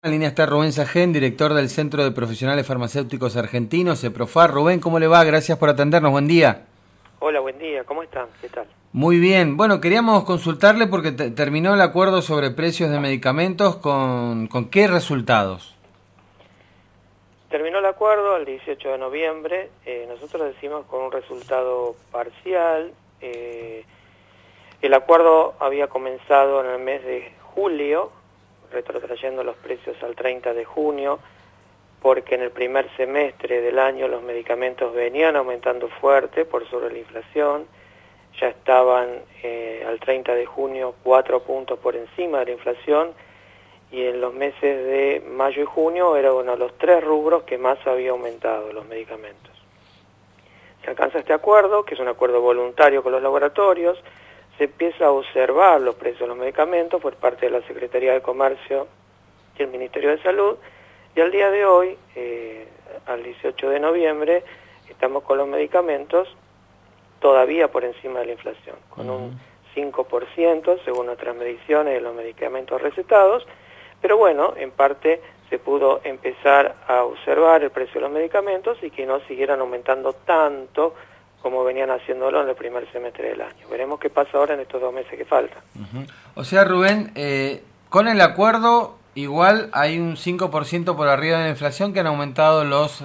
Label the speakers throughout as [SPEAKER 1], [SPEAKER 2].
[SPEAKER 1] En línea está Rubén Sajén, director del Centro de Profesionales Farmacéuticos Argentinos, EPROFAR. Rubén, ¿cómo le va? Gracias por atendernos, buen día.
[SPEAKER 2] Hola, buen día, ¿cómo están? ¿Qué tal?
[SPEAKER 1] Muy bien, bueno, queríamos consultarle porque terminó el acuerdo sobre precios de medicamentos ¿con qué resultados?
[SPEAKER 2] Terminó el acuerdo el 18 de noviembre, nosotros decimos con un resultado parcial. El acuerdo había comenzado en el mes de julio, retrotrayendo los precios al 30 de junio, porque en el primer semestre del año los medicamentos venían aumentando fuerte por sobre la inflación, ya estaban al 30 de junio 4 puntos por encima de la inflación, y en los meses de mayo y junio era uno de los 3 rubros que más había aumentado los medicamentos. Se alcanza este acuerdo, que es un acuerdo voluntario con los laboratorios, se empieza a observar los precios de los medicamentos por parte de la Secretaría de Comercio y el Ministerio de Salud, y al día de hoy, al 18 de noviembre, estamos con los medicamentos todavía por encima de la inflación, con un 5% según nuestras mediciones de los medicamentos recetados, pero bueno, en parte se pudo empezar a observar el precio de los medicamentos y que no siguieran aumentando tanto como venían haciéndolo en el primer semestre del año. Veremos qué pasa ahora en estos 2 meses que faltan.
[SPEAKER 1] O sea, Rubén, con el acuerdo igual hay un 5% por arriba de la inflación que han aumentado los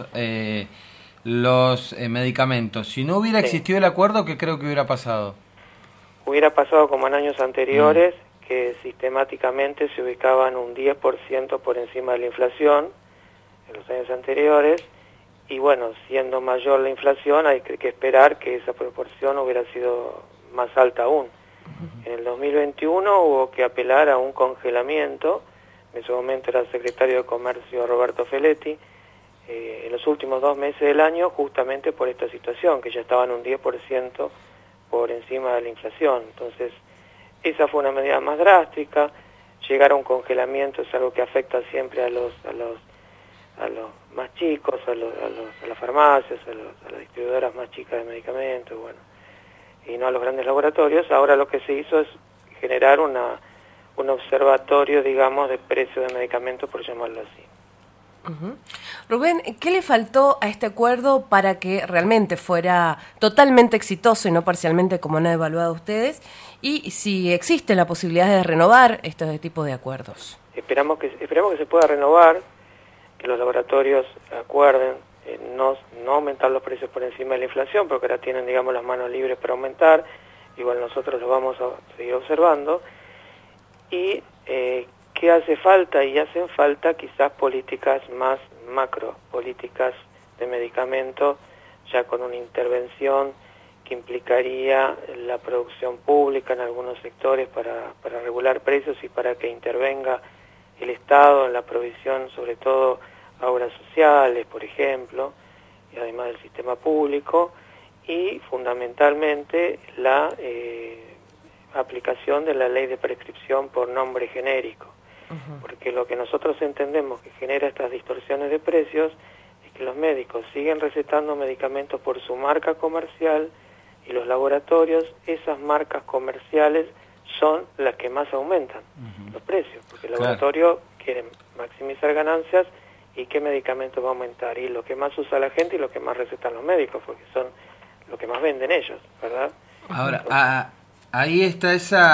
[SPEAKER 1] medicamentos. Si no hubiera existido el acuerdo, ¿qué creo que hubiera pasado?
[SPEAKER 2] Hubiera pasado como en años anteriores, que sistemáticamente se ubicaban un 10% por encima de la inflación en los años anteriores, y bueno, siendo mayor la inflación hay que esperar que esa proporción hubiera sido más alta aún. En el 2021 hubo que apelar a un congelamiento, en ese momento era el secretario de Comercio Roberto Feletti, en los últimos 2 meses del año, justamente por esta situación, que ya estaban un 10% por encima de la inflación. Entonces, esa fue una medida más drástica. Llegar a un congelamiento es algo que afecta siempre a los más chicos, a las farmacias, a las distribuidoras más chicas de medicamentos, bueno, y no a los grandes laboratorios. Ahora lo que se hizo es generar un observatorio, digamos, de precios de medicamentos, por llamarlo así.
[SPEAKER 3] Rubén, ¿qué le faltó a este acuerdo para que realmente fuera totalmente exitoso y no parcialmente como han evaluado ustedes? Y si existe la posibilidad de renovar este tipo de acuerdos.
[SPEAKER 2] Esperamos que se pueda renovar, que los laboratorios acuerden no aumentar los precios por encima de la inflación, porque ahora tienen, digamos, las manos libres para aumentar. Igual nosotros lo vamos a seguir observando. Y ¿qué hace falta? Y hacen falta quizás políticas más macro, políticas de medicamentos, ya con una intervención que implicaría la producción pública en algunos sectores para regular precios y para que intervenga el Estado en la provisión, sobre todo a obras sociales, por ejemplo, y además del sistema público, y fundamentalmente la aplicación de la ley de prescripción por nombre genérico. Porque lo que nosotros entendemos que genera estas distorsiones de precios es que los médicos siguen recetando medicamentos por su marca comercial, y los laboratorios, esas marcas comerciales son las que más aumentan los precios, porque el laboratorio quiere maximizar ganancias. ¿Y qué medicamento va a aumentar? Y lo que más usa la gente y lo que más recetan los médicos, porque son lo que más venden ellos, ¿verdad?
[SPEAKER 1] Ahora, ahí está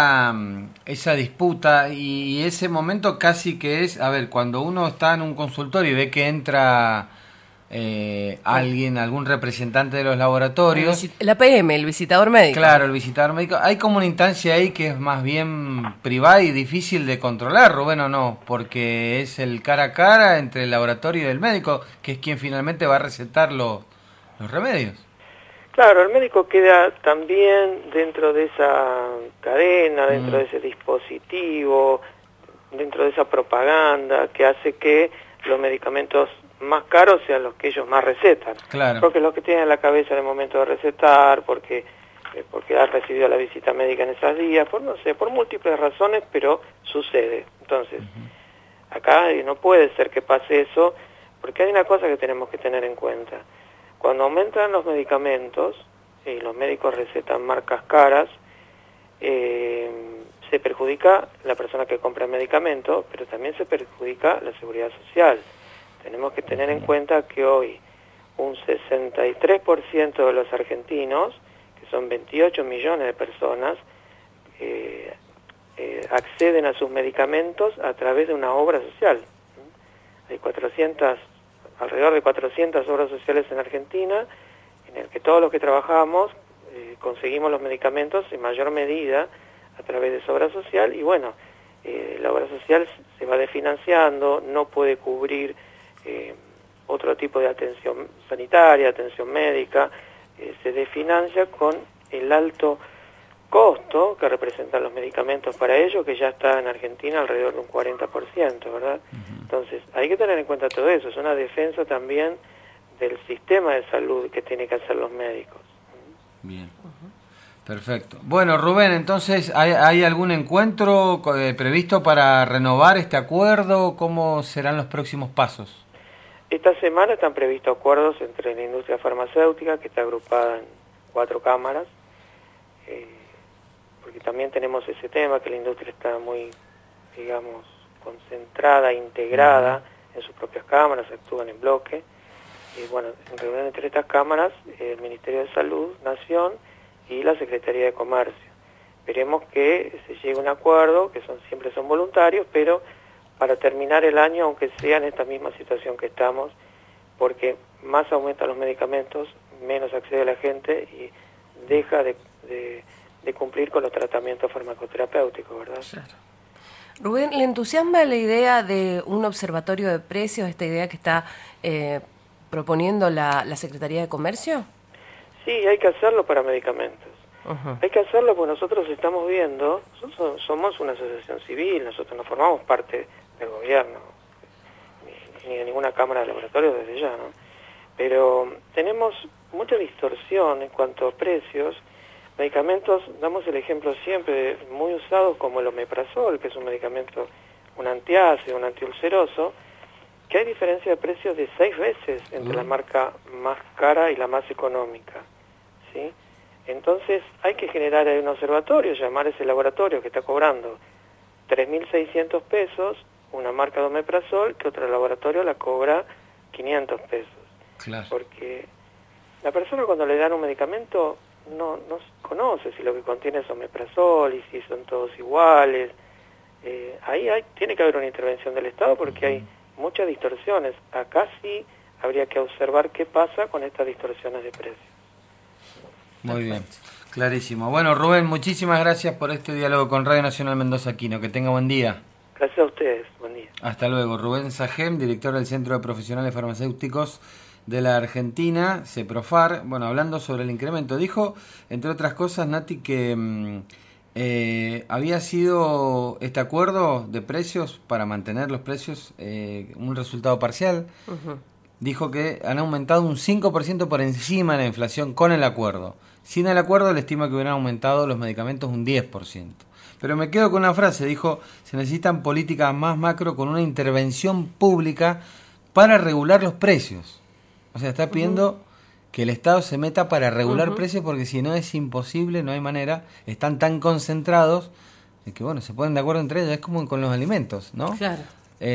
[SPEAKER 1] esa disputa y ese momento casi que es, a ver, cuando uno está en un consultorio y ve que entra alguien, algún representante de los laboratorios.
[SPEAKER 3] La PM, el visitador médico.
[SPEAKER 1] Claro, el visitador médico. Hay como una instancia ahí que es más bien privada y difícil de controlar, Rubén, ¿o no? Porque es el cara a cara entre el laboratorio y el médico, que es quien finalmente va a recetar los remedios.
[SPEAKER 2] Claro, el médico queda también dentro de esa cadena, dentro de ese dispositivo, dentro de esa propaganda que hace que los medicamentos más caros sean los que ellos más recetan.
[SPEAKER 1] Claro.
[SPEAKER 2] Porque es lo que tienen en la cabeza en el momento de recetar, porque ha recibido la visita médica en esos días, por múltiples razones, pero sucede. Entonces, acá no puede ser que pase eso, porque hay una cosa que tenemos que tener en cuenta. Cuando aumentan los medicamentos y los médicos recetan marcas caras, se se perjudica la persona que compra el medicamento, pero también se perjudica la seguridad social. Tenemos que tener en cuenta que hoy un 63% de los argentinos, que son 28 millones de personas, acceden a sus medicamentos a través de una obra social. Hay alrededor de 400 obras sociales en Argentina, en el que todos los que trabajamos conseguimos los medicamentos en mayor medida a través de esa obra social, y bueno, la obra social se va desfinanciando, no puede cubrir otro tipo de atención sanitaria, atención médica, se desfinancia con el alto costo que representan los medicamentos para ello, que ya está en Argentina alrededor de un 40%, ¿verdad? Entonces, hay que tener en cuenta todo eso, es una defensa también del sistema de salud que tienen que hacer los médicos.
[SPEAKER 1] Bien. Perfecto. Bueno, Rubén, entonces, ¿hay algún encuentro previsto para renovar este acuerdo? ¿Cómo serán los próximos pasos?
[SPEAKER 2] Esta semana están previstos acuerdos entre la industria farmacéutica, que está agrupada en 4 cámaras, porque también tenemos ese tema, que la industria está muy, digamos, concentrada, integrada en sus propias cámaras, actúan en bloque. Y bueno, en reunión entre estas cámaras, el Ministerio de Salud, Nación y la Secretaría de Comercio. Esperemos que se llegue a un acuerdo, que siempre son voluntarios, pero para terminar el año, aunque sea en esta misma situación que estamos, porque más aumentan los medicamentos, menos accede la gente y deja de cumplir con los tratamientos farmacoterapéuticos, ¿verdad?
[SPEAKER 3] Claro. Rubén, ¿le entusiasma la idea de un observatorio de precios, esta idea que está proponiendo la Secretaría de Comercio?
[SPEAKER 2] Sí, hay que hacerlo para medicamentos. Hay que hacerlo porque nosotros estamos viendo, nosotros somos una asociación civil, nosotros no formamos parte del gobierno, ni de ninguna cámara de laboratorio desde ya, ¿no? Pero tenemos mucha distorsión en cuanto a precios. Medicamentos, damos el ejemplo siempre, muy usados como el omeprazol, que es un medicamento, un antiácido, un antiulceroso, que hay diferencia de precios de 6 veces entre la marca más cara y la más económica, ¿sí? Entonces hay que generar un observatorio, llamar a ese laboratorio que está cobrando 3.600 pesos, una marca de omeprazol, que otro laboratorio la cobra 500 pesos.
[SPEAKER 1] Claro. Porque
[SPEAKER 2] la persona cuando le dan un medicamento no conoce si lo que contiene es omeprazol y si son todos iguales. Ahí tiene que haber una intervención del Estado porque hay muchas distorsiones. Acá sí habría que observar qué pasa con estas distorsiones de precios.
[SPEAKER 1] Muy bien, clarísimo. Bueno, Rubén, muchísimas gracias por este diálogo con Radio Nacional Mendoza Aquino. Que tenga buen día.
[SPEAKER 2] Gracias a ustedes, buen día.
[SPEAKER 1] Hasta luego. Rubén Sajem, director del Centro de Profesionales Farmacéuticos de la Argentina, CEPROFAR. Bueno, hablando sobre el incremento, dijo, entre otras cosas, Nati, que había sido este acuerdo de precios para mantener los precios un resultado parcial. Dijo que han aumentado un 5% por encima de la inflación con el acuerdo. Sin el acuerdo, le estima que hubieran aumentado los medicamentos un 10%. Pero me quedo con una frase, dijo, se necesitan políticas más macro con una intervención pública para regular los precios. O sea, está pidiendo que el Estado se meta para regular precios porque si no es imposible, no hay manera. Están tan concentrados que, bueno, se ponen de acuerdo entre ellos. Es como con los alimentos, ¿no?
[SPEAKER 3] Claro.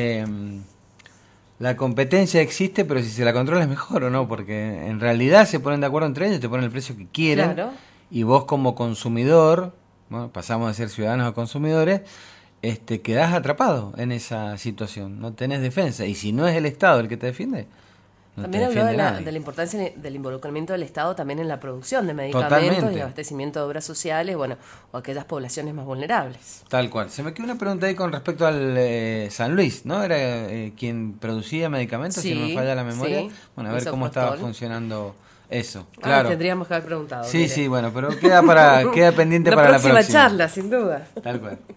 [SPEAKER 1] La competencia existe, pero si se la controla es mejor o no, porque en realidad se ponen de acuerdo entre ellos, te ponen el precio que quieren, claro. Y vos como consumidor, bueno, pasamos de ser ciudadanos a consumidores, quedás atrapado en esa situación, no tenés defensa, y si no es el Estado el que te defiende, no
[SPEAKER 3] también
[SPEAKER 1] te
[SPEAKER 3] habló
[SPEAKER 1] defiende
[SPEAKER 3] de la importancia del involucramiento del Estado también en la producción de medicamentos. Totalmente. Y abastecimiento de obras sociales, bueno, o aquellas poblaciones más vulnerables.
[SPEAKER 1] Tal cual. Se me quedó una pregunta ahí con respecto al San Luis, ¿no? Era quien producía medicamentos, sí, si no me falla la memoria. Sí. Bueno, a ver cómo estaba funcionando eso. Claro.
[SPEAKER 3] Tendríamos que haber preguntado.
[SPEAKER 1] Sí, mire. Sí, bueno, pero queda pendiente para la próxima
[SPEAKER 3] charla, sin duda.
[SPEAKER 1] Tal cual.